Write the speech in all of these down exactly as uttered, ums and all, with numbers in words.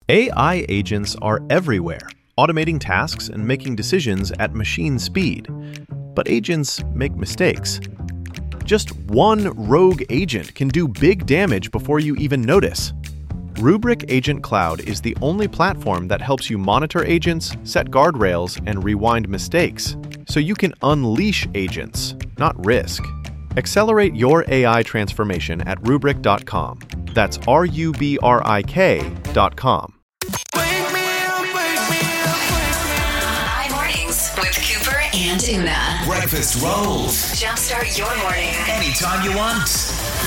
A I agents are everywhere, automating tasks and making decisions at machine speed. But agents make mistakes. Just one rogue agent can do big damage before you even notice. Rubrik Agent Cloud is the only platform that helps you monitor agents, set guardrails, and rewind mistakes, so you can unleash agents, not risk. Accelerate your A I transformation at rubrik dot com. That's R U B R I K dot com. iMornings with Cooper and Una. Breakfast rolls. Jumpstart your morning. Anytime you want.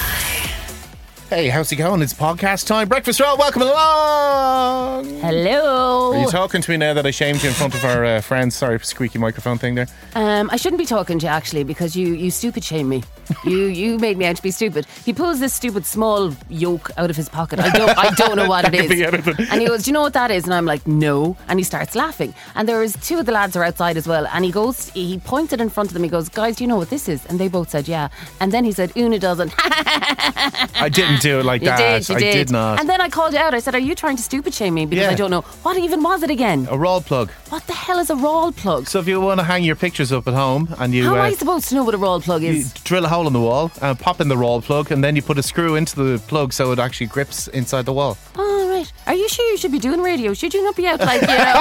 Hey, how's it going? It's podcast time. Breakfast roll, welcome along. Hello. Are you talking to me now that I shamed you in front of our uh, friends? Sorry, squeaky microphone thing there. Um, I shouldn't be talking to you actually because you, you stupid shame me. You you made me out to be stupid. He pulls this stupid small yoke out of his pocket. I don't I don't know what it is. And he goes, do you know what that is? And I'm like, no. And he starts laughing. And there was two of the lads are outside as well. And he goes, he pointed in front of them. He goes, guys, do you know what this is? And they both said, yeah. And then he said, Una doesn't. I didn't do it like you that. Did, you I did. did not. And then I called you out. I said, are you trying to stupid shame me? Because Yeah. I don't know. What even was it again? A roll plug. What the hell is a roll plug? So if you want to hang your pictures up at home and you, How am uh, I supposed to know what a roll plug you is? drill a hole in the wall and pop in the roll plug, and then you put a screw into the plug so it actually grips inside the wall. Oh, right. Are you sure you should be doing radio? Should you not be out like, you know,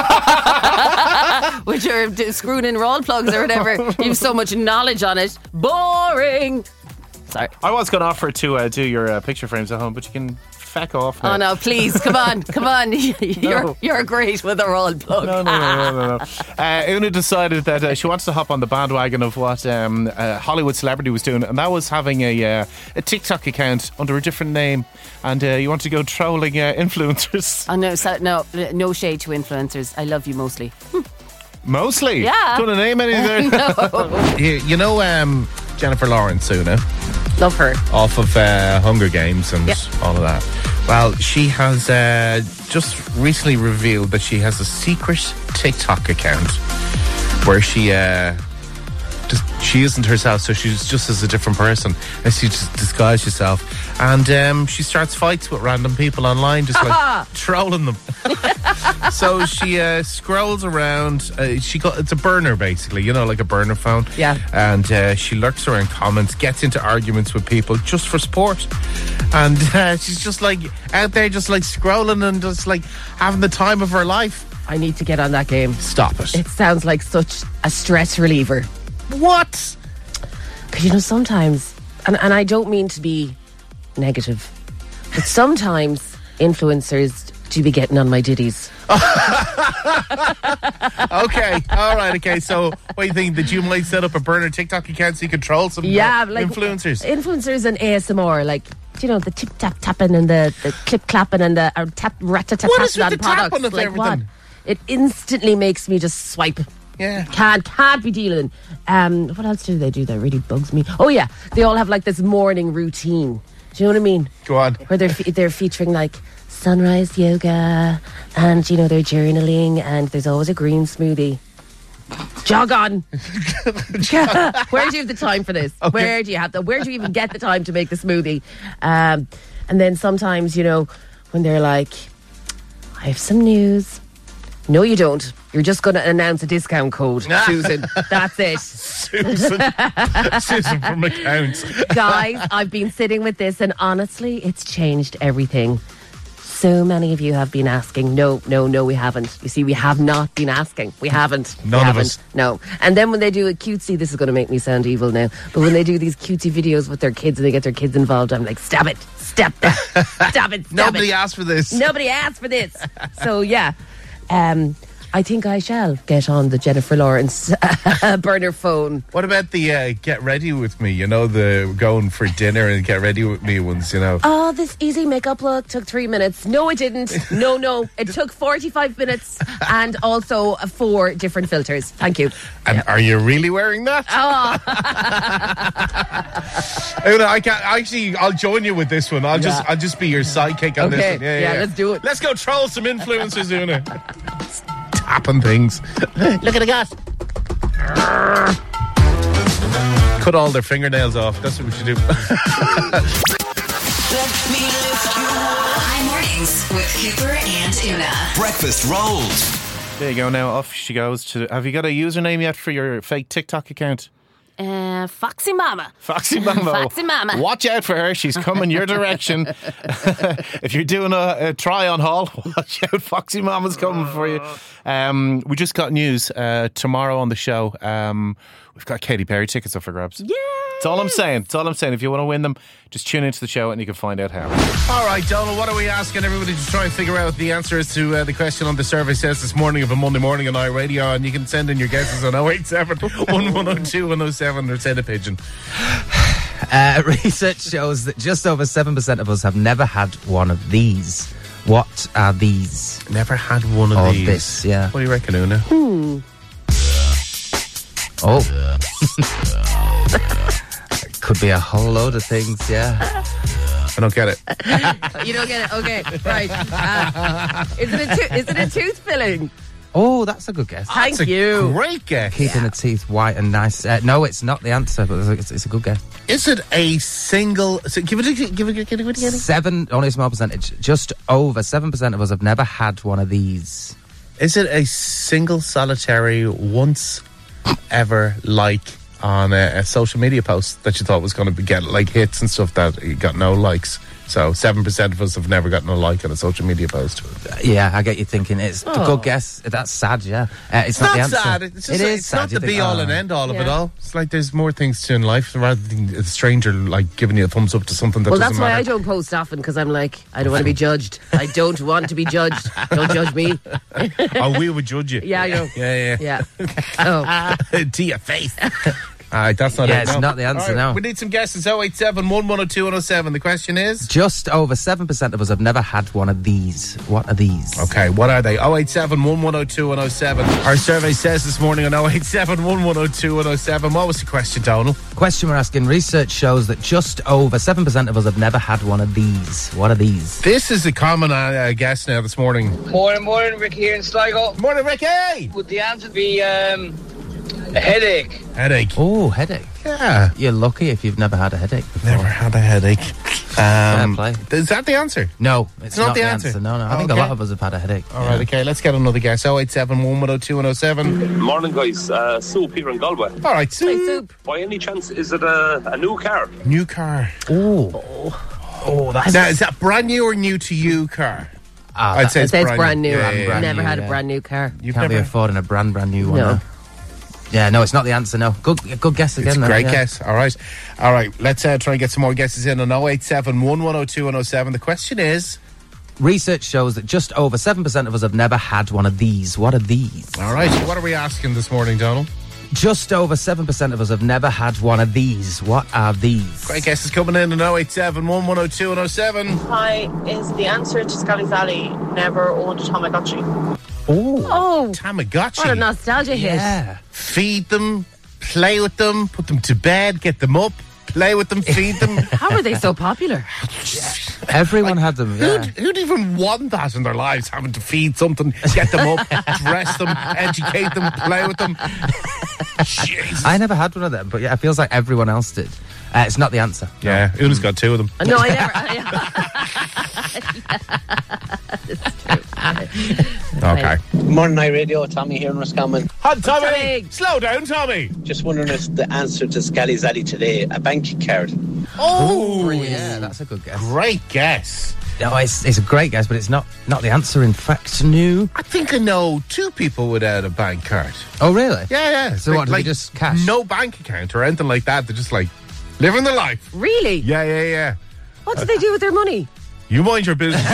with your d- screwed in roll plugs or whatever? You have so much knowledge on it. Boring. Sorry. I was going to offer to uh, do your uh, picture frames at home, but you can feck off now. Oh, no, please. Come on. Come on. You're, No. you're great with a roll plug. No, no, no, no, no, no. Uh, Una decided that uh, she wants to hop on the bandwagon of what um, a Hollywood celebrity was doing, and that was having a uh, a TikTok account under a different name, and uh, you want to go trolling uh, influencers. Oh, no, so, no, no shade to influencers. I love you mostly. Mostly? Yeah. Do you want to name any there? No. you, you know um, Jennifer Lawrence, Una? Love her. Off of uh, Hunger Games and Yep. all of that. Well, she has uh, just recently revealed that she has a secret TikTok account where she uh, just she isn't herself, so she's just as a different person, and she just disguises herself, and um, she starts fights with random people online, just like trolling them. So she uh, scrolls around. Uh, she got it's a burner basically, you know, like a burner phone. Yeah. And uh, she lurks around comments, gets into arguments with people just for sport, and uh, she's just like out there, just like scrolling and just like having the time of her life. I need to get on that game. Stop it! It sounds like such a stress reliever. What? Because, you know, sometimes, and, and I don't mean to be negative, but sometimes influencers do be getting on my ditties. Okay, all right, okay. So, what do you think? That you might set up a burner TikTok account so you control some Yeah, uh, like influencers? Influencers and A S M R, like, you know, the tip tap tapping and the, the clip clapping and the or tap rat tat What is tapping with on the products. tapping of Like everything? what? It instantly makes me just swipe. Yeah. Can't can't be dealing. Um, what else do they do that really bugs me? Oh yeah, they all have like this morning routine. Do you know what I mean? Go on. Where they're fe- they're featuring like sunrise yoga, and you know they're journaling, and there's always a green smoothie. Jog on. Where do you have the time for this? Okay. Where do you have the? Where do you even get the time to make the smoothie? Um, and then sometimes, you know, when they're like, "I have some news." No, you don't. You're just going to announce a discount code, Susan. That's it. Susan. Susan from accounts. Guys, I've been sitting with this, and honestly, it's changed everything. So many of you have been asking. No, no, no, we haven't. You see, we have not been asking. We haven't. None we of haven't. us. No. And then when they do a cutesy, this is going to make me sound evil now, but when they do these cutesy videos with their kids and they get their kids involved, I'm like, stop it. Stop that. Stop it. Stop Nobody it. asked for this. Nobody asked for this. So, yeah. Um, I think I shall get on the Jennifer Lawrence uh, burner phone. What about the uh, get ready with me? You know, the going for dinner and get ready with me ones, you know. Oh, this easy makeup look took three minutes. No, it didn't. No, no. It took forty-five minutes and also uh, four different filters. Thank you. And are you really wearing that? Oh. Una, I can't, actually, I'll join you with this one. I'll just Yeah. I'll just be your sidekick on Okay. this one. Yeah, Yeah, yeah, let's do it. Let's go troll some influencers, Una. Tapping things. Look at the gas. Cut all their fingernails off. That's what we should do. Let me lift you up. High mornings with Cooper and Una. Breakfast rolls. There you go. Now off she goes to. Have you got a username yet for your fake TikTok account? Uh, Foxy Mama. Foxy Mama. Foxy Mama. Watch out for her. She's coming your direction. If you're doing a, a try on haul, watch out. Foxy Mama's coming for you. Um, we just got news uh, tomorrow on the show. Um, we've got Katy Perry tickets up for grabs. Yeah. That's all I'm saying. That's all I'm saying. If you want to win them, just tune into the show and you can find out how. All right, Donald, what are we asking everybody to try and figure out the answers to uh, the question on the survey says this morning of a Monday morning on iRadio, and you can send in your guesses on oh eight seven, one one oh two, one oh seven or send a pigeon. Uh, research shows that just over seven percent of us have never had one of these. What are these? Never had one of Or these. this, yeah. What do you reckon, Una? Hmm. Oh. Could be a whole load of things, yeah. I don't get it. You don't get it? Okay, right. Uh, is, it a to- is it a tooth filling? Oh, that's a good guess. Thank That's a you. great guess. Keeping the teeth white and nice. Uh, no, it's not the answer, but it's, it's a good guess. Is it a single? So give it, a, give it, give it, give it again. Seven, only a small percentage. Just over seven percent of us have never had one of these. Is it a single, solitary, once ever like on a, a social media post that you thought was going to get like hits and stuff that you got no likes? So seven percent of us have never gotten a like on a social media post. Uh, yeah, I get you thinking. It's a good guess. That's sad, yeah. Uh, it's, It's not, not the answer. sad. It's, just It like, is it's sad. not You the think, be all oh. and end all of it Yeah. all. It's like there's more things to in life rather than a stranger like giving you a thumbs up to something that Well, doesn't that's why I matter. don't post often, because I'm like, I don't want to be judged. I don't want to be judged. Don't judge me. Oh, we would judge you. Yeah, I know. Yeah, yeah. Yeah. Oh. To your face. All right, that's not Yeah, it. it's no. not the answer, All right, no. We need some guesses. oh eight seven, one one oh two, one oh seven. The question is? Just over seven percent of us have never had one of these. What are these? Okay, what are they? oh eight seven, one one oh two, one oh seven. Our survey says this morning on oh eight seven, one one oh two, one oh seven. What was the question, Donald? Question we're asking. Research shows that just over seven percent of us have never had one of these. What are these? This is a common uh, guess now this morning. Morning, morning, Rick here in Sligo. Morning, Ricky! Would the answer be um, a headache? Headache. Oh, headache. Yeah. You're lucky if you've never had a headache before. Never had a headache. Um, Fair play. Is that the answer? No, it's not not, the the answer? answer. No, no. I think Okay. a lot of us have had a headache. All right, okay, let's get another guess. oh eight seven, one one oh two, one oh seven. Morning, guys. Uh, Sue here in Galway. All right, Hey, Sue. soup. By any chance, is it a, a new car? New car. Oh. Oh, that's... Now, is that brand new or new to you car? Ah, I'd that say It it's says brand, brand new. Yeah, yeah, brand Never new, had yeah. a brand new car. You've can't be never... affording a brand, brand new one. No. No. Yeah, no, it's not the answer, no. Good good guess again. It's a though, great yeah. guess. All right. All right. Let's uh, try and get some more guesses in on oh eight seven, one one oh two, one oh seven. The question is... Research shows that just over seven percent of us have never had one of these. What are these? All right. What are we asking this morning, Donald? Just over seven percent of us have never had one of these. What are these? Great guesses coming in on oh eight seven, one one oh two, one oh seven. Hi, is the answer to Scully Sally never owned a Tamagotchi? Oh. Oh, Tamagotchi. what a nostalgia hit. Yeah. Feed them, play with them, put them to bed, get them up, play with them, feed them. How were they so popular? Everyone had them, yeah. Who'd, who'd even want that in their lives, having to feed something, get them up, dress them, educate them, play with them? Jesus. I never had one of them, but yeah, it feels like everyone else did. Uh, it's not the answer. Yeah, Una's got two of them. No, I never. I, Okay. Morning, Night Radio. Tommy here in Roscommon. Hi, Tommy. Tommy. Slow down, Tommy. Just wondering if the answer to Scully Sally today, a bank card. Oh, Yeah, that's a good guess. great guess. No, it's, it's a great guess, but it's not, not the answer. In fact, no. I think I know two people without a bank card. Oh, really? Yeah, yeah. So what, do they just cash? No bank account or anything like that. They're just like living their life. really? Yeah, yeah, yeah. What did they do with their money? You mind your business.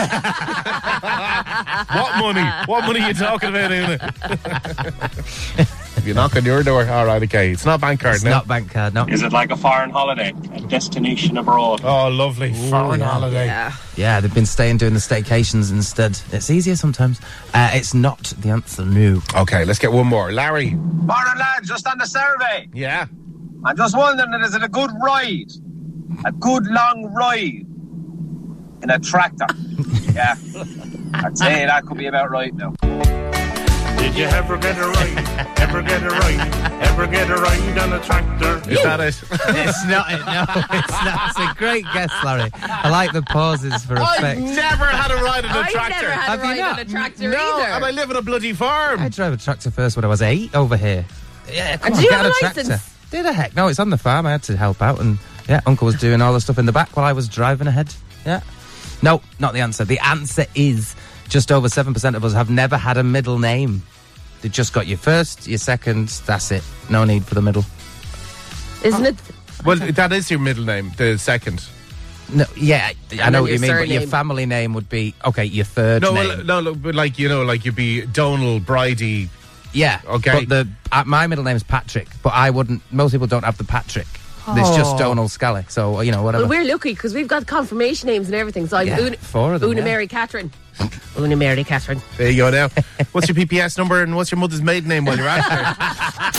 What money? What money are you talking about, Una? If you knock on your door, all right, okay. It's not bank card It's now. not bank card, no. Is it like a foreign holiday? A destination abroad? Oh, lovely. Foreign yeah. holiday. Yeah. Yeah, they've been staying doing the staycations instead. It's easier sometimes. Uh, it's not the answer, no. Okay, let's get one more. Larry. Morning, lads. Just on the survey. Yeah. I'm just wondering, is it a good ride? A good long ride in a tractor? Yeah. I'd say that could be about right now. Did you ever get a ride? Ever get a ride? Ever get a ride on a tractor? Is that it? It's not it, no, it's not. It's a great guess, Larry. I like the pauses for I've effect. never had a ride on a I've tractor. never had Have a you ride not? on a tractor no, either. and I live in a bloody farm. I drove a tractor first when I was eight over here. Yeah, come And on, do you get have a a tractor. licence? Did I? Heck no, it's on the farm. I had to help out, and yeah, Uncle was doing all the stuff in the back while I was driving ahead. Yeah. No, not the answer. The answer is just over seven percent of us have never had a middle name. They just got your first, your second, that's it. No need for the middle. Isn't it? Well, that is your middle name, the second. No, yeah, I then know what your you mean, but your surname. family name would be, okay, your third No, name. well, no, no, but like, you know, like you'd be Donal, Bridie. Yeah, Okay. But the uh, my middle name is Patrick, but I wouldn't. Most people don't have the Patrick. There's just Oh. Donald Scully, so you know whatever. Well, we're lucky because we've got confirmation names and everything. So I'm Yeah, Una, four of them, Una yeah. Mary Catherine. Una Mary Catherine. There you go now. What's your P P S number and what's your mother's maiden name while you're at there?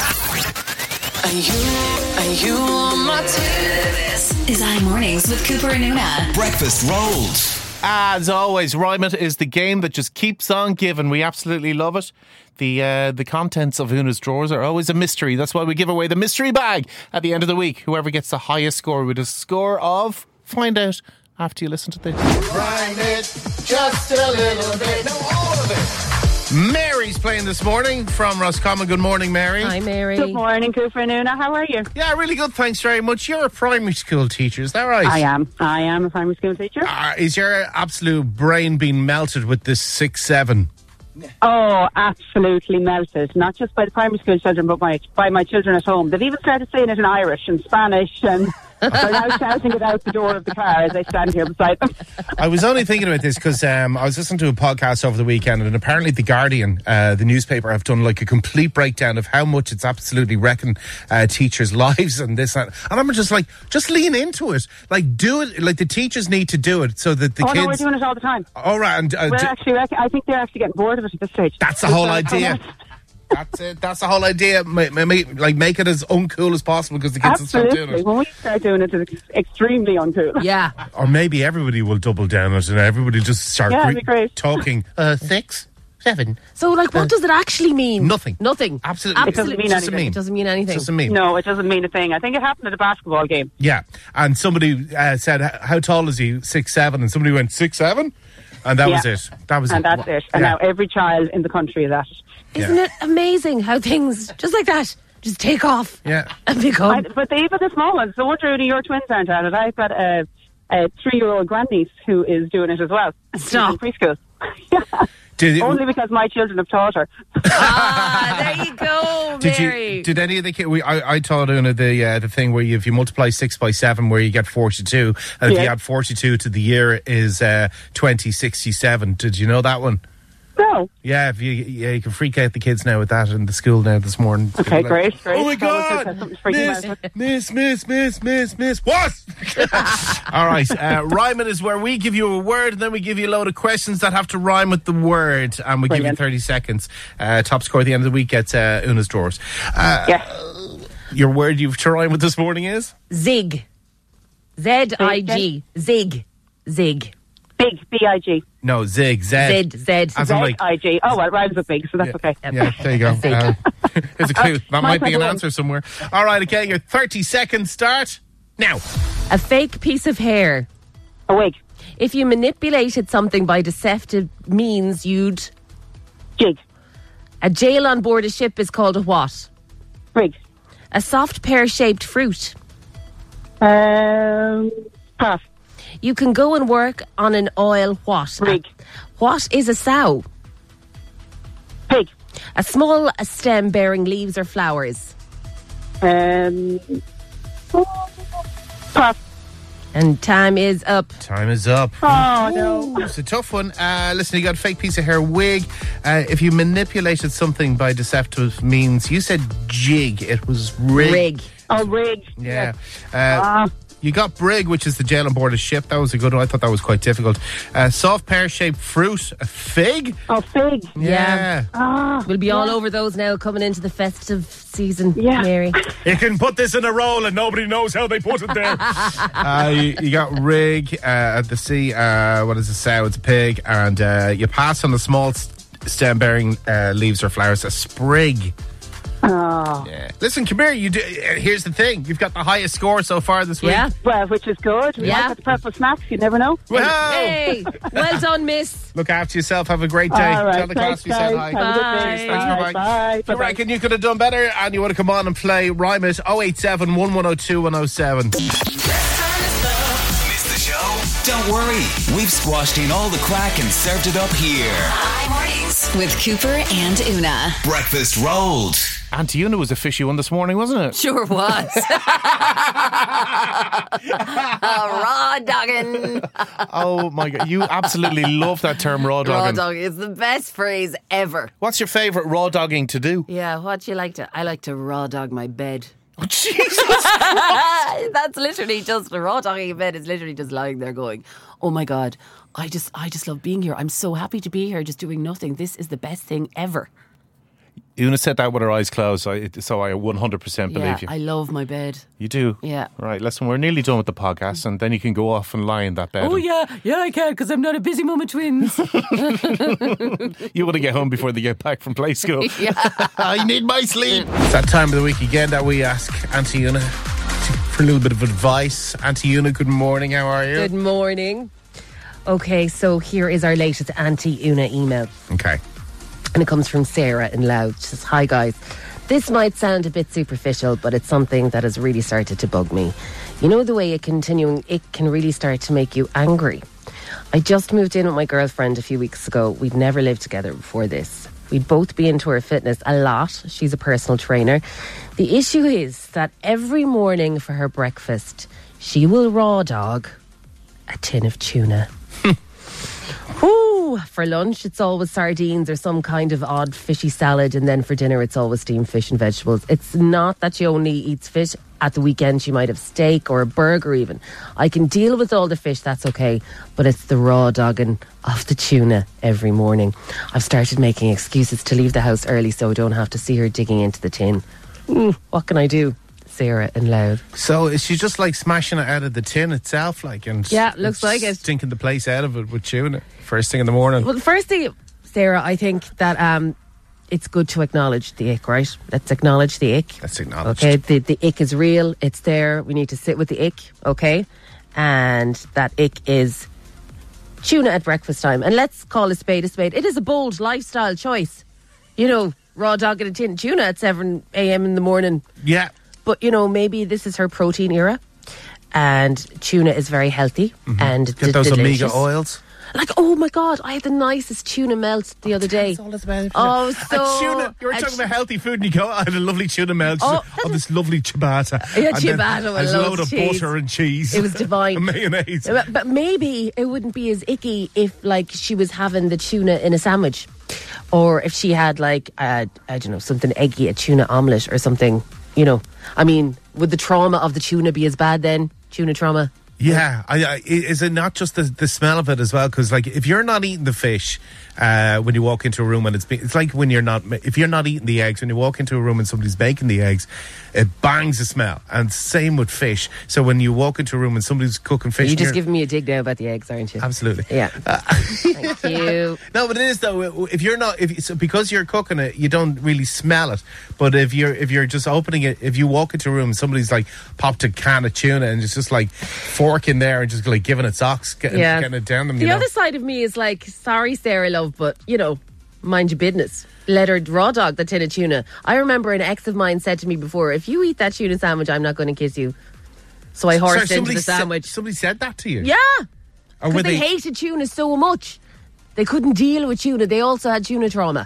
Are you, are you on my team? This is iMornings with Cooper and Una. Breakfast rolls. As always, Rhyme It is the game that just keeps on giving. We absolutely love it. The uh, the contents of Una's drawers are always a mystery. That's why we give away the mystery bag at the end of the week. Whoever gets the highest score with a score of, find out after you listen to this. Rhyme it just a little bit. No, all of it. Mary's playing this morning from Roscommon. Good morning, Mary. Hi, Mary. Good morning, Cooper and Una. How are you? Yeah, really good. Thanks very much. You're a primary school teacher, is that right? I am. I am a primary school teacher. Uh, is your absolute brain being melted with this six seven? Oh, absolutely melted. Not just by the primary school children, but by, by my children at home. They've even started saying it in Irish and Spanish, and they're now shouting it out the door of the car as I stand here beside them. I was only thinking about this because um, I was listening to a podcast over the weekend, and apparently The Guardian, uh, the newspaper, have done like a complete breakdown of how much it's absolutely wrecking uh, teachers' lives and this and that. And I'm just like, just lean into it. Like, do it. Like, the teachers need to do it so that the oh, kids. no, we're doing it all the time. All right. And, uh, We're d- actually, I think they're actually getting bored of it at this stage. That's the whole idea. That's it. That's the whole idea. Ma- ma- ma- like, make it as uncool as possible because the kids will start doing Absolutely. it. When we start doing it, it's extremely uncool. Yeah. Or maybe everybody will double down on it and everybody just start Yeah, gre- that'd be great. talking. Uh, six, seven. So, like, what does it actually mean? Nothing. Nothing. Absolutely. It doesn't mean Just anything. It doesn't mean anything. Doesn't mean. No, it doesn't mean a thing. I think it happened at a basketball game. Yeah, and somebody uh, said, "How tall is he?" Six seven, and somebody went six seven, and that Yeah. was it. That was And it. that's it. And Yeah. now every child in the country is at it. Isn't it amazing how things, just like that, just take off Yeah. and become... I, but they, even the small ones. So wonder Rudy, your twins aren't at it. I've got a, a three-year-old grandniece who is doing it as well. Stop. She's in preschool. yeah. Did you, Only because my children have taught her. Ah, there you go, did Mary. you? Did any of the kids? I, I taught Una the uh, the thing where you, if you multiply six by seven, where you get forty two, and if Yeah. you add forty two to the year is uh, twenty sixty seven. Did you know that one? No. Yeah, if you yeah, you can freak out the kids now with that in the school now this morning. Okay, Like, great, great. Oh my So it's God! just something freaking Miss, out. miss, miss, miss, miss, miss. What? All right, uh, rhyme it is where we give you a word and then we give you a load of questions that have to rhyme with the word, and we give you Brilliant. thirty seconds. Uh, top score at the end of the week gets uh, Una's drawers. Uh, Yes. Your word you've to rhyme with this morning is Zig. Z I G. Zig. Zig. Big, B I G. no zig z. Z. Z. As in like, Z I G. Oh, well, it rhymes with big, so that's okay. yeah, there you go. Uh, here's a clue. That might be an number one. answer somewhere. All right, okay, your thirty seconds start now. A fake piece of hair. A wig. If you manipulated something by deceptive means, you'd... Jig. A jail on board a ship is called a what? Brig. A soft pear-shaped fruit. Um, pass. You can go and work on an oil what? Rig. What is a sow? Pig. A small stem bearing leaves or flowers. Um, pass. And time is up. Time is up. Oh, no. It's a tough one. Uh, listen, you got a fake piece of hair wig. Uh, if you manipulated something by deceptive means, you said jig. It was rig. Rig. Oh, rig. Yeah. Uh, Ah. you got brig, which is the jail on board a ship. That was a good one. I thought that was quite difficult. Uh, soft pear-shaped fruit. A fig. Oh, fig. Yeah. Ah. We'll be all over those now coming into the festive season, Yeah. Mary. You can put this in a roll and nobody knows how they put it there. uh, you, you got rig uh, at the sea. Uh, what is a sow? It's a pig. And uh, you pass on a small st- stem bearing uh, leaves or flowers, a sprig. Oh. Yeah. Listen, come here. You do, uh, here's the thing. You've got the highest score so far this week. Yeah. Well, which is good. We Yeah. might have to prep for snacks. You never know. Wow. Hey, well done, miss. Look after yourself. Have a great day. All right. Tell the class Thanks, we said guys. hi. Have a good Bye. day. Thanks, bye-bye. Bye. If you Bye-bye. reckon you could have done better and you want to come on and play, rhyme it oh eight seven, one one oh two, one oh seven. Miss the show? Don't worry. We've squashed in all the crack and served it up here. Hi Mornings with Cooper and Una. Breakfast rolled. Auntie Una was a fishy one this morning, wasn't it? Sure was. Raw dogging. Oh my God. You absolutely love that term, raw Raw dogging. dog is the best phrase ever. What's your favourite raw dogging to do? Yeah, what do you like to? I like to raw dog my bed. Oh, Jesus. That's literally just a raw dogging a bed. Is literally just lying there going, "Oh my God, I just, I just love being here. I'm so happy to be here, just doing nothing. This is the best thing ever." Una said that with her eyes closed, so I, so I one hundred percent believe Yeah, you. I love my bed. You do? Yeah. Right, listen, we're nearly done with the podcast, and then you can go off and lie in that bed. Oh and yeah, yeah, I can because I'm not a busy mum of twins. You want to get home before they get back from play school. Yeah. I need my sleep. It's that time of the week again that we ask Auntie Una for a little bit of advice. Auntie Una, good morning. How are you? Good morning. Okay, so here is our latest Auntie Una email. Okay. And it comes from Sarah in Louth. She says, "Hi guys. This might sound a bit superficial, but it's something that has really started to bug me. You know the way a continuing ick can really start to make you angry? I just moved in with my girlfriend a few weeks ago. We'd never lived together before this. We'd both be into her fitness a lot. She's a personal trainer. The issue is that every morning for her breakfast, she will raw dog a tin of tuna. Whew, for lunch, it's always sardines or some kind of odd fishy salad. And then for dinner, it's always steamed fish and vegetables. It's not that she only eats fish. At the weekend, she might have steak or a burger even. I can deal with all the fish, that's okay. But it's the raw dogging of the tuna every morning. I've started making excuses to leave the house early so I don't have to see her digging into the tin. Mm, what can I do? Sarah in Louth. So is she just like smashing it out of the tin itself, like, and Yeah, looks like it. stinking the place out of it with tuna first thing in the morning? Well, the first thing, Sarah, I think that um, it's good to acknowledge the ick, right? Let's acknowledge the ick. Let's acknowledge. Okay, the, the ick is real. It's there. We need to sit with the ick, okay? And that ick is tuna at breakfast time. And let's call a spade a spade. It is a bold lifestyle choice. You know, raw dog and a tin of tuna at seven a.m. in the morning. Yeah. But, you know, maybe this is her protein era. And tuna is very healthy. And Get d- those delicious. omega oils. Like, oh my God, I had the nicest tuna melt the other day. All this about it. Oh, A so... tuna. You were a talking t- about healthy food, and you go, "I had a lovely tuna melt. Oh, Oh, oh this lovely ciabatta. Yeah, And then ciabatta with there's a loads load of of cheese. butter and cheese. It was divine. And mayonnaise. But, but maybe it wouldn't be as icky if, like, she was having the tuna in a sandwich. Or if she had, like, uh, I don't know, something eggy, a tuna omelette or something, you know. I mean, would the trauma of the tuna be as bad then? Tuna trauma? Yeah, I, I, is it not just the, the smell of it as well? Because like, if you're not eating the fish uh, when you walk into a room and it's be, it's like when you're not if you're not eating the eggs when you walk into a room and somebody's baking the eggs, it bangs the smell. And same with fish. So when you walk into a room and somebody's cooking fish, You're and just you're- giving me a dig now about the eggs, aren't you? absolutely. Yeah. Thank you. No, but it is though. If you're not, if so because you're cooking it, you don't really smell it. But if you're if you're just opening it, if you walk into a room, and somebody's like popped a can of tuna and it's just like fork in there and just like giving it socks, getting, Yeah. getting it down them. The You know? other side of me is like, sorry, Sarah, love, but, you know, mind your business. Let her raw dog the tin of tuna. I remember an ex of mine said to me before, if you eat that tuna sandwich, I'm not going to kiss you. So I horsed Sorry, into somebody the said- sandwich. somebody said that to you? Yeah. Or Because were they, they- hated tuna so much. They couldn't deal with tuna. They also had tuna trauma.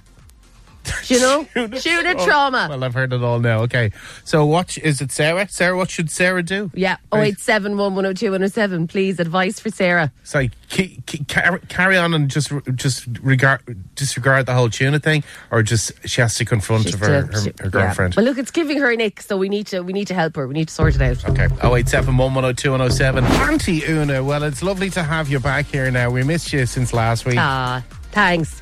Do you know? tuna Oh, trauma. Well, I've heard it all now. Okay. So what is it, Sarah? Sarah, what should Sarah do? Yeah. oh eight seven, one one oh two, one oh seven. Please, advice for Sarah. So ke- ke- carry, carry on and just just regard disregard the whole tuna thing, or just she has to confront She's of her, to- her, she- her girlfriend. Yeah. Well, look, it's giving her an ick, so we need to we need to help her. We need to sort it out. Okay. oh eight seven, one one oh two, one oh seven. Auntie Una, well, it's lovely to have you back here now. We missed you since last week. Ah, thanks.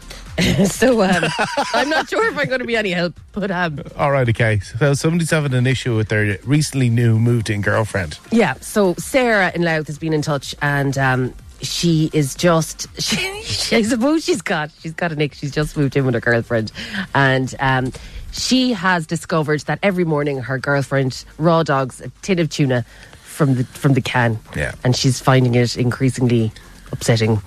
so um, I'm not sure if I'm going to be any help, but um, All right, okay. So somebody's having an issue with their recently new moved in girlfriend. yeah. So Sarah in Louth has been in touch, and um, she is just, she, she, I suppose she's got, she's got a nick. She's just moved in with her girlfriend. And um, she has discovered that every morning her girlfriend raw dogs a tin of tuna from the from the can. Yeah. And she's finding it increasingly upsetting.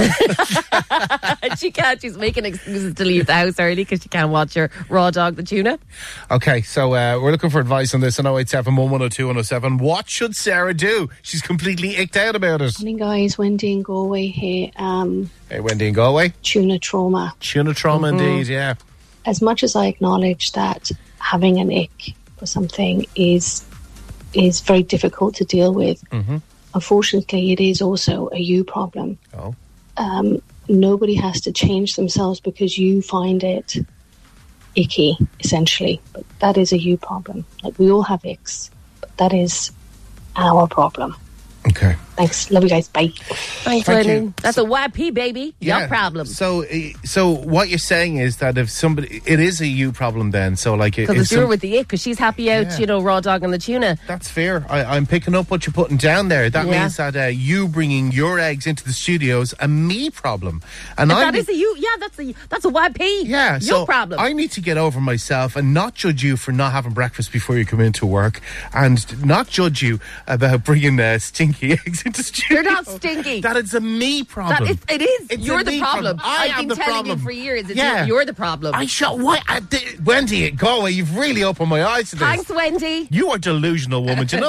She can't, she's making excuses to leave the house early because she can't watch her raw dog the tuna. Okay, so uh, we're looking for advice on this on oh eight seven, one one oh two, one oh seven. What should Sarah do? She's completely icked out about it. Morning guys, Wendy in Galway here. Um, hey, Wendy in Galway. Tuna trauma. Tuna trauma mm-hmm. indeed, yeah. As much as I acknowledge that having an ick for something is is very difficult to deal with, mm-hmm. unfortunately, it is also a you problem. Oh. Um, nobody has to change themselves because you find it icky, essentially. But that is a you problem. Like, we all have icks, but that is our problem. Okay. Thanks. Love you guys. Bye. Thanks, Lennon. That's so, a Y P, baby. Yeah. Your problem. So, so what you're saying is that if somebody, it is a you problem then. So, like, because it's her with the ick, because she's happy out, yeah. you know, raw dog and the tuna. That's fair. I, I'm picking up what you're putting down there. That yeah. means that uh, you bringing your eggs into the studio's a me problem, and, and that is a you. Yeah, that's a that's a Y P. Yeah, your so problem. I need to get over myself and not judge you for not having breakfast before you come into work, and not judge you about bringing uh, stinky eggs into the studio. You're not stinky. That is a me problem. That is, it is. It's you're the problem. problem. I I've am been the telling problem. you for years. It's yeah. you, you're the problem. I shot. What? I did, Wendy, go away. You've really opened my eyes to this. Thanks, Wendy. You are delusional, woman. Do you know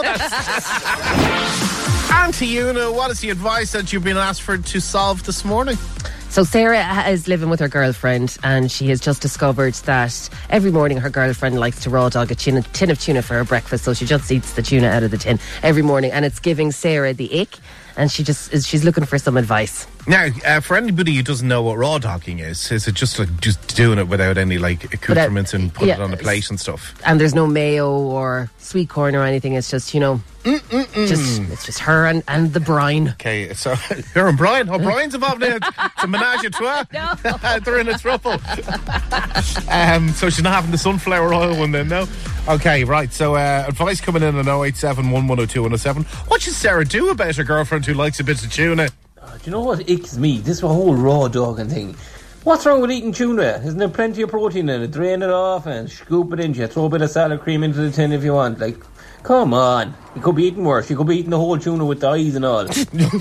that? Auntie Una, what is the advice that you've been asked for to solve this morning? So Sarah is living with her girlfriend, and she has just discovered that every morning her girlfriend likes to raw dog a tin, a tin of tuna for her breakfast. So she just eats the tuna out of the tin every morning, and it's giving Sarah the ick. And she just is, she's looking for some advice. Now, uh, for anybody who doesn't know what raw dogging is, is it just like just doing it without any like accoutrements and putting yeah, it on a plate and stuff? And there's no mayo or sweet corn or anything. It's just, you know, Mm-mm-mm. just it's just her and, and the brine. Okay, so her and Brian. Oh, Brian's involved now. It's, it's a menage a trois. No. They're in a throuple. um, so she's not having the sunflower oil one then, no? Okay, right. So uh, advice coming in on oh eight seven, one one oh two, one oh seven. What should Sarah do about her girlfriend who likes a bit of tuna? Oh, do you know what icks me? This whole raw dogging thing. What's wrong with eating tuna? Isn't there plenty of protein in it? Drain it off and scoop it in. You throw a bit of salad cream into the tin if you want. Like, come on. You could be eating worse. You could be eating the whole tuna with the eyes and all.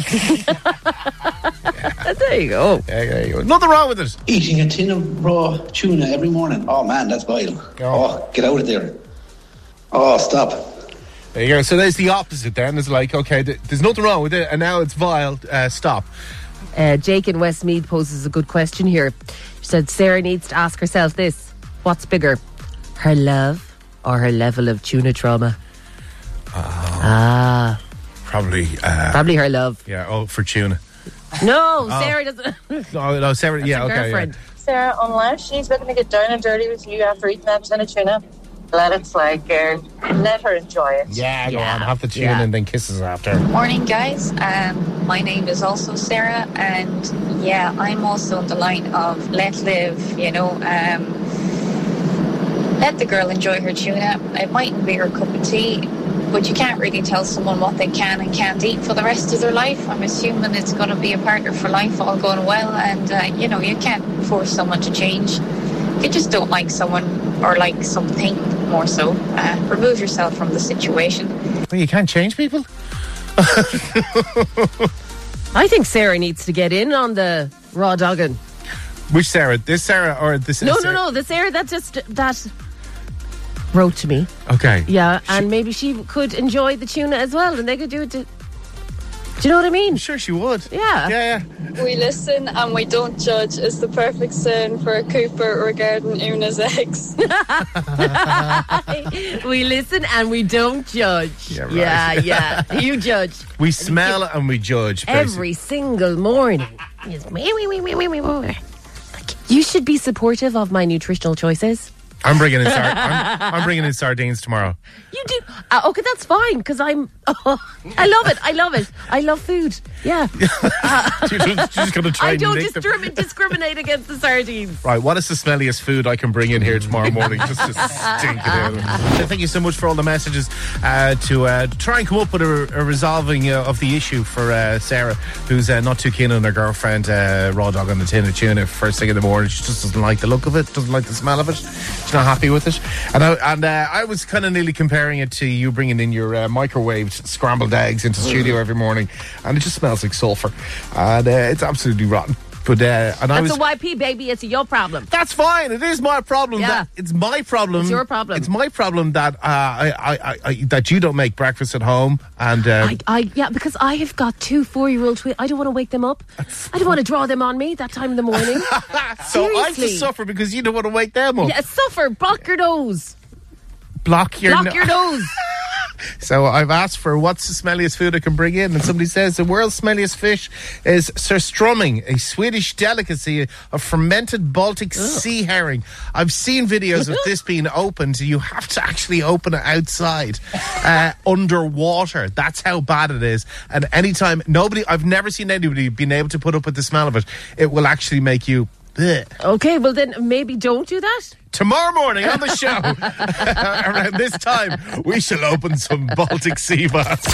There you go. Yeah, there you go. Nothing wrong with it. Eating a tin of raw tuna every morning. Oh, man, that's vile. Oh, oh get out of there. Oh, stop. There you go. So there's the opposite then. It's like, okay, th- there's nothing wrong with it, and now it's vile. Uh, stop. Uh, Jake in Westmeath poses a good question here. She said Sarah needs to ask herself this: what's bigger, her love or her level of tuna trauma? Oh, ah, probably. Uh, probably her love. Yeah. Oh, for tuna. No, oh. Sarah doesn't. no, no, Sarah. That's yeah, her okay. Girlfriend. Yeah. Sarah, unless she's looking to get down and dirty with you after eating that tin of tuna, let it slide, girl. Let her enjoy it. Yeah, go yeah. on. Have the tuna yeah. and then kisses after. Morning, guys. Um, my name is also Sarah, and yeah, I'm also on the line of let live. You know, um, let the girl enjoy her tuna. It mightn't be her cup of tea, but you can't really tell someone what they can and can't eat for the rest of their life. I'm assuming it's going to be a partner for life, all going well, and uh, you know, you can't force someone to change. If you just don't like someone or like something more so, uh, remove yourself from the situation. Well, you can't change people? I think Sarah needs to get in on the raw dogging. Which Sarah? This Sarah or this? No, Sarah? no, no. The Sarah that just that wrote to me. Okay. Yeah, and she, maybe she could enjoy the tuna as well, and they could do it. To, do you know what I mean? I'm sure she would. Yeah. Yeah, yeah. We listen and we don't judge is the perfect sin for Cooper regarding Una's eggs. We listen and we don't judge. Yeah, right. yeah, yeah. You judge. We smell and we judge. Basically. Every single morning. Yes. You should be supportive of my nutritional choices. I'm bringing in sard- I'm, I'm bringing in sardines tomorrow. You do? Uh, okay, that's fine, because I'm Oh, I love it. I love it. I love food. Yeah. Uh, you're just, you're just going to try I and don't nick them. discriminate, discriminate against the sardines. Right, what is the smelliest food I can bring in here tomorrow morning just to stink it out? So thank you so much for all the messages uh, to uh, try and come up with a, a resolving uh, of the issue for uh, Sarah, who's uh, not too keen on her girlfriend uh, raw dog on the tin of tuna first thing in the morning. She just doesn't like the look of it, doesn't like the smell of it. She's not happy with it. And I, and uh, I was kind of nearly comparing it to you bringing in your uh, microwaved scrambled eggs into the studio every morning, and it just smells like sulphur, and uh, it's absolutely rotten. But uh, and I That's was a Y P, baby. It's your problem. That's fine. It is my problem. Yeah. That, it's my problem. It's your problem. It's my problem that uh, I, I, I, that you don't make breakfast at home, and uh, I, I, yeah, because I have got two four-year-old twins. I don't want to wake them up. I don't want to draw them on me that time in the morning. so I have to Seriously. suffer because you don't want to wake them up. Yeah, suffer. Block your nose. Block your Block no- your nose. So I've asked for what's the smelliest food I can bring in, and somebody says the world's smelliest fish is surströmming, a Swedish delicacy of fermented Baltic sea herring. I've seen videos of this being opened. You have to actually open it outside, uh, underwater. That's how bad it is. And anytime, nobody, I've never seen anybody being able to put up with the smell of it. It will actually make you... bleh. Okay, well then maybe don't do that. Tomorrow morning on the show, around this time, we shall open some Baltic sea bass.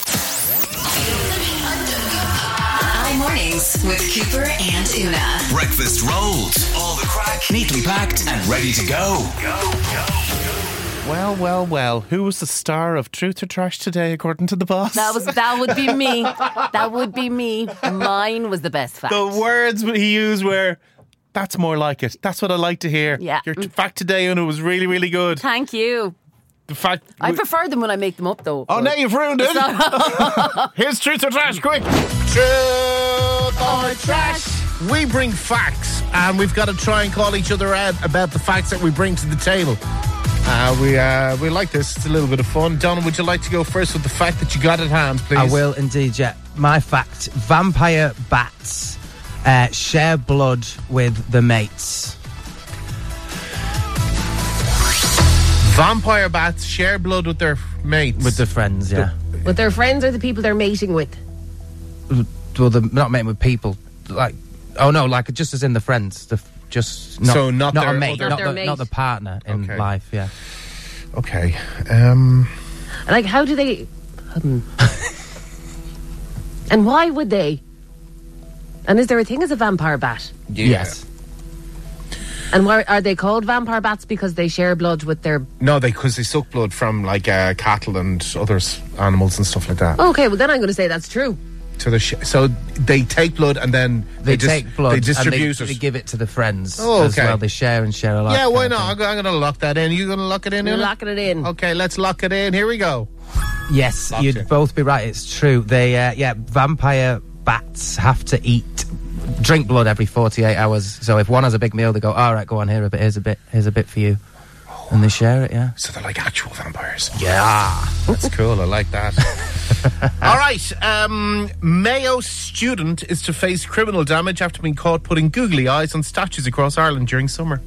I Mornings with Cooper and Una. Breakfast rolls. All the crack neatly packed and ready to go. Go, go, go. Well, well, well. Who was the star of Truth or Trash today, according to the boss? That was that would be me. That would be me. Mine was the best fact. The words he used were, that's more like it. That's what I like to hear. Yeah. Your t- fact today, Una, was really, really good. Thank you. The fact... I prefer them when I make them up, though. Oh, now you've ruined it. Here's Truth or Trash, quick. Truth or Trash. We bring facts, and we've got to try and call each other out about the facts that we bring to the table. Uh, we uh, we like this. It's a little bit of fun. Donna, would you like to go first with the fact that you got at hand, please? I will indeed, yeah. My fact, vampire bats uh, share blood with the mates. Vampire bats share blood with their mates. With their friends, yeah. With their friends or the people they're mating with? Well, they're not mating with people. Like, oh no, like just as in the friends. The just not, So not not their a mate, other- not, Not the, their not the mate. partner in Okay. life, yeah. Okay. Um, Like, how do they... Um, and why would they? And is there a thing as a vampire bat? yeah. Yes. And why are they called vampire bats? Because they share blood with their... No, they because they suck blood from like uh, cattle and other s- animals and stuff like that. Okay, well then I'm going to say that's true. So, the sh- so they take blood and then They, they, dis- take blood They and distribute they, it. they give it to the friends Oh, as okay. well. They share and share a lot. Yeah, why kind of not? I'm going to lock that in. You going to lock it in? You're Una? locking it in. Okay, let's lock it in. Here we go. thing. Yes, Locked you'd in. both be right. It's true. They, uh, yeah, vampire bats have to eat, drink blood every forty-eight hours. So if one has a big meal, they go, all right, go on, here a bit, here's a bit, here's a bit for you. And they share it, yeah. So they're like actual vampires. Yeah. That's cool. I like that. All right. Um, Mayo student is to face criminal damage after being caught putting googly eyes on statues across Ireland during summer.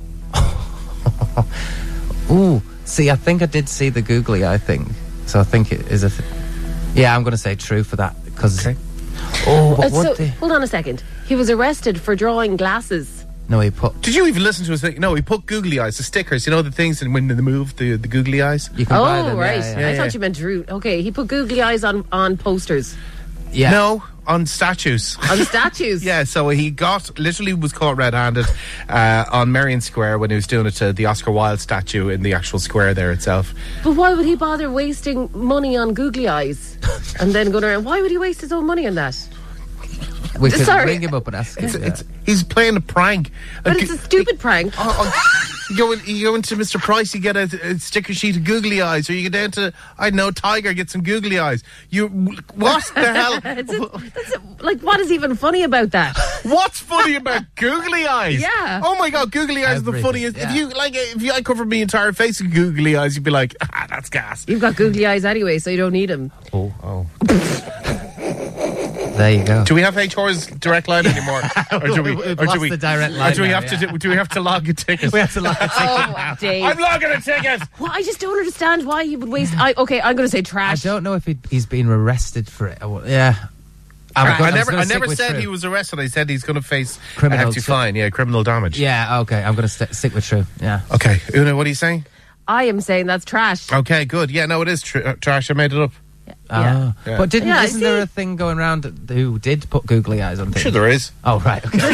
Ooh, see, I think I did see the googly eye thing. So I think it is a... Th- yeah, I'm going to say true for that. Because... Okay. Oh, Uh, what, what so, the... hold on a second. He was arrested for drawing glasses. No, he put... Did you even listen to his thing? No, he put googly eyes, the stickers. You know the things, and when they move, the, the googly eyes. You can buy Oh, them, right. yeah, yeah. I yeah. thought you meant Drew. Okay, he put googly eyes on, on posters. Yeah. No, on statues. On statues? Yeah, so he got, literally was caught red-handed uh, on Merrion Square when he was doing it to the Oscar Wilde statue in the actual square there itself. But why would he bother wasting money on googly eyes? And then going around, why would he waste his own money on that? We could Sorry. ring him up and ask him. It's, yeah. it's, he's playing a prank. But it's a stupid prank. Oh, oh, you, go in, you go into Mister Price, you get a, a sticker sheet of googly eyes, or you go down to, I don't know, Tiger, get some googly eyes. You, what the hell? It's a- that's a- like, what is even funny about that? What's funny about googly eyes? Yeah. Oh my God, googly eyes are the Everything, funniest. yeah. If you like, if you I covered my entire face with googly eyes, you'd be like, ah, that's gas. You've got googly eyes anyway, so you don't need them. Oh, oh. There you go. Do we have H R's direct line anymore? Or do we? We've or lost do we? the direct line Or do we now, have to? yeah. Do, do we have to log a ticket? We have to log a ticket. Oh, Dave. I'm logging a ticket. Well, I just don't understand why he would waste. I, okay, I'm going to say I trash. don't know if he'd, he's been arrested for it. Or, yeah. I'm I, go- I I'm never, gonna I never stick with said true. he was arrested. I said he's going to face Criminal a hefty tra- fine. Yeah, criminal damage. Yeah, okay. I'm going to st- stick with true. Yeah. Okay, Una, what are you saying? I am saying that's trash. Okay, good. Yeah, no, it is tr- uh, trash. I made it up. Ah. Yeah. But didn't, Yeah, isn't see? there a thing going around who did put googly eyes on things? Sure, there is. Oh, right. Okay.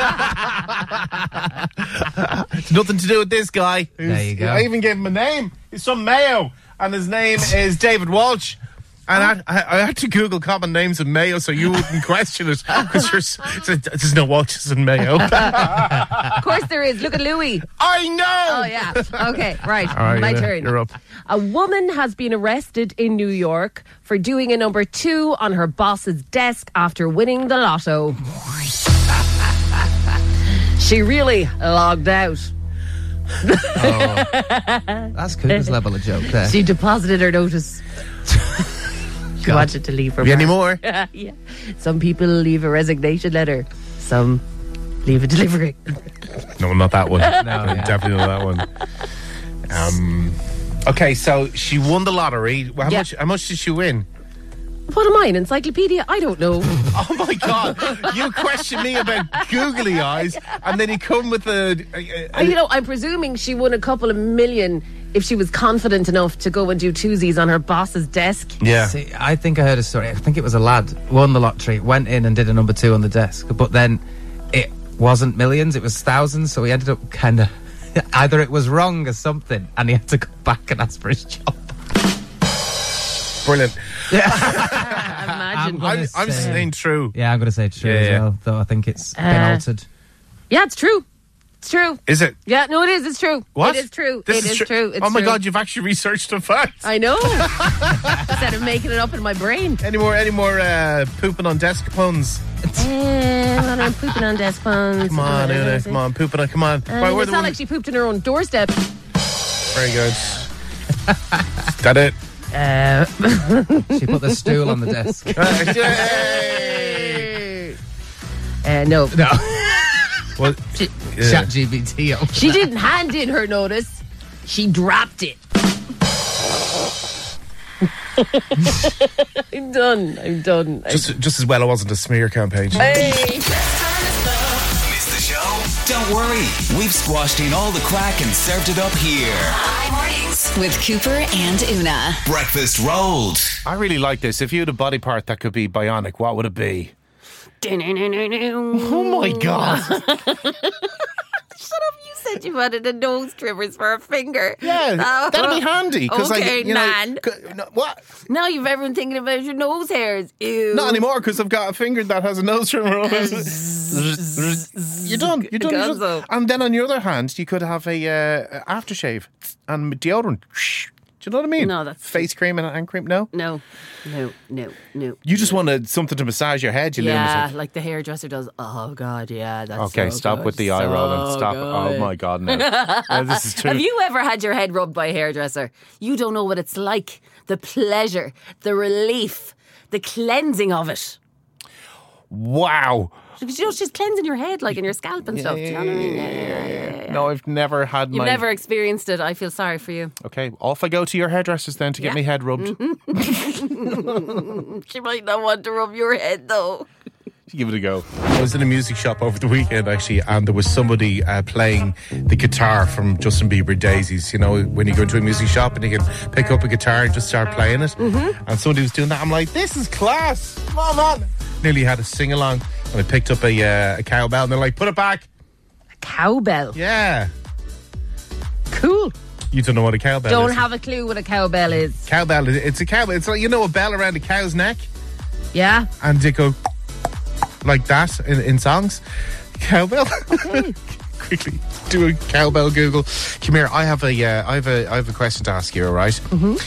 It's nothing to do with this guy. There you go. I even gave him a name. He's from Mayo, and his name is David Walsh. And I, I, I had to Google common names in Mayo so you wouldn't question it, because there's no Walshes in Mayo. Of course there is. Look at Louis. I know. Oh, yeah. Okay, right. All right, My Una, turn. you're up. A woman has been arrested in New York for doing a number two on her boss's desk after winning the lotto. She really logged out. Oh. That's Cooper's level of joke there. She deposited her notice. She wanted to leave her. Have you any mark. more? Yeah. Some people leave a resignation letter. Some leave a delivery. No, not that one. No, yeah. Definitely not that one. Um, okay, so she won the lottery. Well, how Yeah. much? How much did she win? What am I, an encyclopedia? I don't know. Oh my God! You question me about googly eyes, and then you come with a. a, a Uh, you know, I'm presuming she won a couple of million if she was confident enough to go and do twosies on her boss's desk. yeah. See, I think I heard a story. I think it was a lad won the lottery, went in and did a number two on the desk, but then it wasn't millions; it was thousands. So he ended up kind of either it was wrong or something, and he had to go back and ask for his job. Brilliant. Imagine. gonna I'm, I'm say- saying true. Yeah, I'm going to say true Yeah, as yeah. well, though I think it's been Uh, altered. Yeah, it's true. It's true. Is it? Yeah, no, it is. It's true. What? It is true. This it is tru- true. It's oh my true. God! You've actually researched the facts. I know. Instead of making it up in my brain. Any more? Any more uh, pooping on desk puns? Eh, I'm pooping on desk phones. Come on, Una. Come on, pooping on. Come on. Uh, Right, we're it's the not one- like she pooped in her own doorstep. Very good. Is that it? Uh, She put the stool on the desk. Yay! uh, no. No. Well, Chat G B T. She didn't hand in her notice. She dropped it. I'm done. I'm done. just, just as well it wasn't a smear campaign. Hey. Miss the show? Don't worry. We've squashed in all the crack and served it up here. Hi Mornings with Cooper and Una. Breakfast rolled. I really like this. If you had a body part that could be bionic, what would it be? Oh my God. Shut up, you said you wanted a nose trimmers for a finger. Yeah, Oh. that'd be handy. Cause Okay, like, you know, man. c- no, what? Now you've everyone thinking about your nose hairs. Ew. Not anymore, because I've got a finger that has a nose trimmer on it. You're done. You're done. You're done. Gonzo. And then on your other hand, you could have a uh, aftershave and deodorant. Do you know what I mean? No, that's- face cream and hand cream. No, No, no, no, no. you just wanted something to massage your head. You Yeah, lunatic. like the hairdresser does. Oh God, yeah, that's Okay, so stop good. with the eye So rolling. Stop. good. Oh my God, no. No, this is too. Have you ever had your head rubbed by a hairdresser? You don't know what it's like. The pleasure, the relief, the cleansing of it. Wow. Because you know she's cleansing your head, like in your scalp and stuff. Do you know what I mean? Yeah, yeah, yeah, yeah. No, I've never had You've my. never experienced it. I feel sorry for you. Okay, off I go to your hairdressers then to get Yeah. me head rubbed. She might not want to rub your head though. Give it a go. I was in a music shop over the weekend actually, and there was somebody uh, playing the guitar from Justin Bieber Daisies. You know, when you go into a music shop and you can pick up a guitar and just start playing it. Mm-hmm. And somebody was doing that. I'm like, this is class. Come on, man. Nearly had a sing along, and I picked up a, uh, a cowbell, and they're like, put it back. A cowbell. Yeah. Cool. You don't know what a cowbell Don't is. have a clue what a cowbell is. Cowbell. It's a cowbell. It's like, you know, a bell around a cow's neck, Yeah. and they go like that in, in songs. Cowbell. Okay. Quickly do a cowbell Google. Come here. I have a uh, I have a I have a question to ask you. All right. Mm-hmm.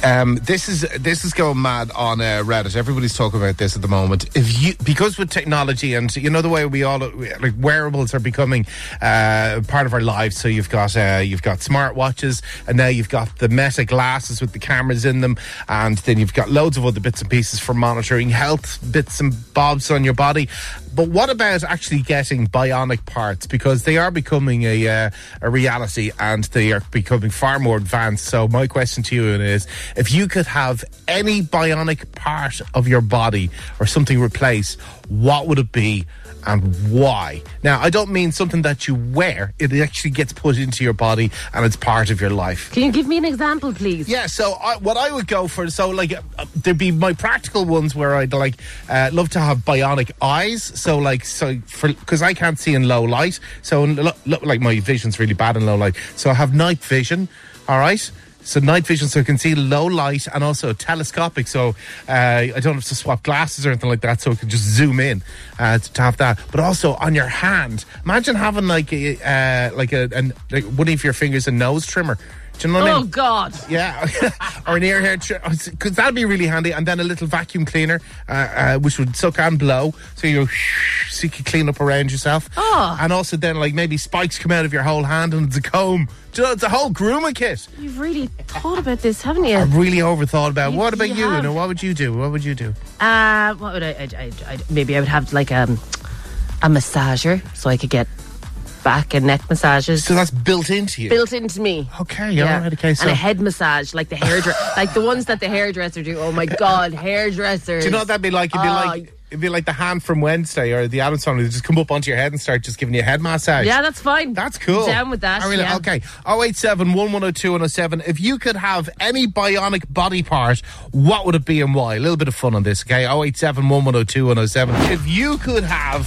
Um, this is this is going mad on uh, Reddit. Everybody's talking about this at the moment. If you, because with technology and you know the way we all like wearables are becoming uh, part of our lives. So you've got uh, you've got smartwatches, and now you've got the Meta glasses with the cameras in them, and then you've got loads of other bits and pieces for monitoring health bits and bobs on your body. But what about actually getting bionic parts? Because they are becoming a uh, a reality, and they are becoming far more advanced. So my question to you is, if you could have any bionic part of your body or something replaced, what would it be and why? Now, I don't mean something that you wear. It actually gets put into your body and it's part of your life. Can you give me an example, please? Yeah, so I, what I would go for, so like, uh, there'd be my practical ones where I'd like, uh, love to have bionic eyes. So like, so for, because I can't see in low light. So lo, lo, like my vision's really bad in low light. So I have night vision, all right? So night vision, so I can see low light, and also telescopic, so uh, I don't have to swap glasses or anything like that, so I can just zoom in uh, to, to have that. But also on your hand, imagine having like a, uh, like a an, like one of your fingers a nose trimmer. Do you know what I Oh, mean? God. Yeah, or an ear hair trimmer, because that'd be really handy. And then a little vacuum cleaner, uh, uh, which would suck and blow, so you so you can clean up around yourself. Oh. And also then like maybe spikes come out of your whole hand, and it's a comb. Do you know, it's a whole grooming kit. You've really thought about this, haven't you? I've really overthought about it. You- What about you you? have. You know, what would you do? What would you do? Uh, what would I, I'd, I'd, I'd, maybe I would have like um, a massager so I could get back and neck massages. So that's built into you? Built into me. Okay, all right, okay, so- And a head massage, like the hairdresser, like the ones that the hairdresser do. Oh my God, hairdressers. Do you know what that'd be like? It'd be Oh, like it'd be like the hand from Wednesday or the Addams Family. They just come up onto your head and start just giving you a head massage. Yeah, that's fine. That's cool. Down with that. I really, yeah. Okay. oh eight seven, one one oh two, one oh seven. If you could have any bionic body part, what would it be and why? A little bit of fun on this, okay? oh eight seven, one one oh two, one oh seven. If you could have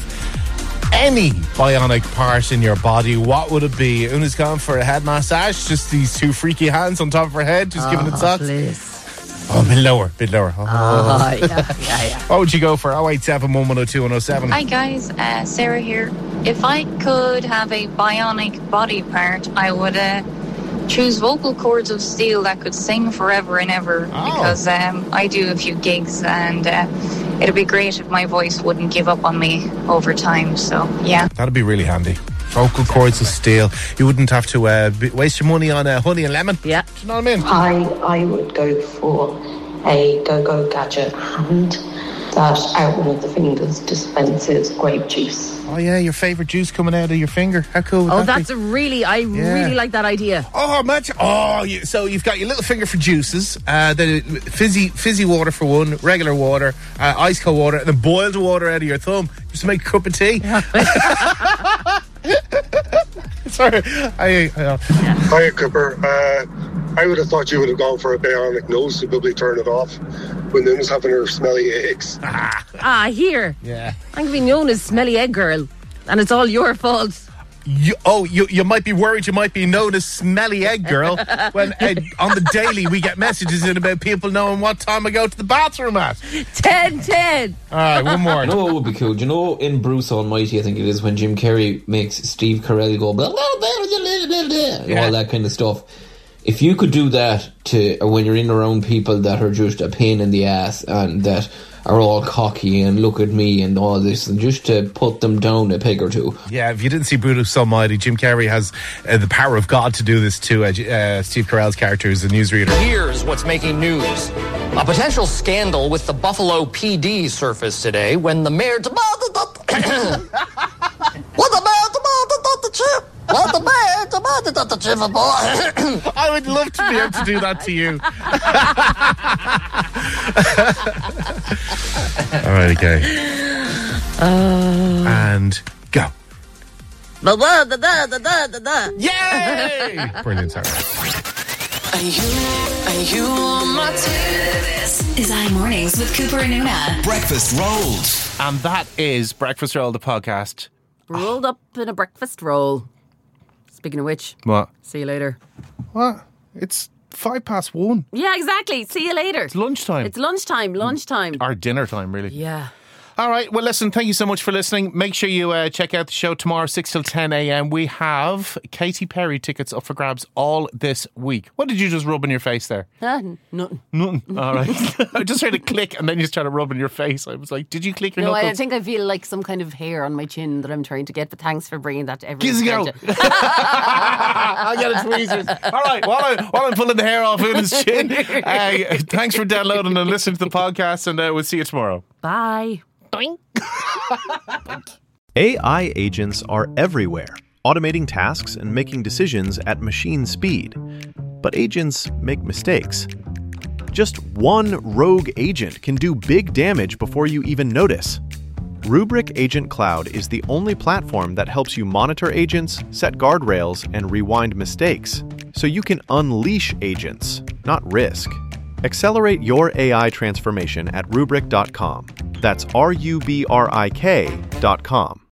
any bionic part in your body, what would it be? Una's gone for a head massage. Just these two freaky hands on top of her head, just giving it Oh, shots. please. Oh, a bit lower, bit lower. Oh, Oh, yeah, yeah, yeah. What would you go for? oh eight seven, one one oh two, one oh seven. Hi guys, uh, Sarah here. If I could have a bionic body part, I would uh, choose vocal cords of steel that could sing forever and ever, Oh. because um, I do a few gigs, and uh, it'd be great if my voice wouldn't give up on me over time. So yeah. That'd be really handy. Vocal cords of steel. You wouldn't have to uh, be- waste your money on uh, honey and lemon. Yeah. Do you know what I mean? I I would go for a go-go gadget hand that out one of the fingers dispenses grape juice. Oh yeah, your favourite juice coming out of your finger. How cool would Oh, that that's be? a really, I Yeah. really like that idea. Oh, imagine. Oh, you, so you've got your little finger for juices, uh, then fizzy fizzy water for one, regular water, uh, ice cold water, and then boiled water out of your thumb just to make a cup of tea. Sorry. I, I, Hiya, Cooper. Uh, I would have thought you would have gone for a bionic nose to probably turn it off when Nuna's having her smelly eggs. Ah, here. Yeah. I'm going to be known as Smelly Egg Girl, and it's all your fault. You, oh, you you might be worried you might be known as Smelly Egg Girl when uh, on the daily we get messages in about people knowing what time I go to the bathroom at. ten ten. All right, one more. You know what would be cool? Do you know in Bruce Almighty, I think it is, when Jim Carrey makes Steve Carell go blah, blah, blah, blah, blah, blah, Yeah. all that kind of stuff. If you could do that to when you're in around people that are just a pain in the ass and that are all cocky and look at me and all this, and just to put them down a peg or two. Yeah, if you didn't see Brutus Almighty, Jim Carrey has uh, the power of God to do this to uh, J- uh, Steve Carell's character, who's a newsreader. Here's what's making news. A potential scandal with the Buffalo P D surfaced today when the mayor demanded that when the mayor demanded that the chip when the mayor demanded that the chip boy. I would love to be able to do that to you. All right, okay. Uh, And go. Da, da, da, da, da, da, da. Yay! Brilliant, Sarah. Are you, are you on my team? This is iMornings with Cooper and Una. Breakfast rolls. And that is Breakfast Roll, the podcast. Rolled up in a breakfast roll. Speaking of which, What? see you later. What? It's five past one. Yeah, exactly. See you later. It's lunchtime. It's lunchtime, lunchtime. Our dinner time, really. Yeah. All right. Well, listen, thank you so much for listening. Make sure you uh, check out the show tomorrow, six till ten a.m. We have Katy Perry tickets up for grabs all this week. What did you just rub in your face there? Uh, nothing. Nothing. All right. I just heard a click and then you started rubbing your face. I was like, did you click your no, knuckles? I think I feel like some kind of hair on my chin that I'm trying to get, but thanks for bringing that to everyone. Giz go. I'll get a tweezers. All right. While, I, while I'm pulling the hair off Una's chin, uh, thanks for downloading and listening to the podcast, and uh, we'll see you tomorrow. Bye. A I agents are everywhere, automating tasks and making decisions at machine speed. But agents make mistakes. Just one rogue agent can do big damage before you even notice. Rubrik Agent Cloud is the only platform that helps you monitor agents, set guardrails, and rewind mistakes, so you can unleash agents, not risk. Accelerate your A I transformation at rubrik dot com. That's R U B R I K dot com.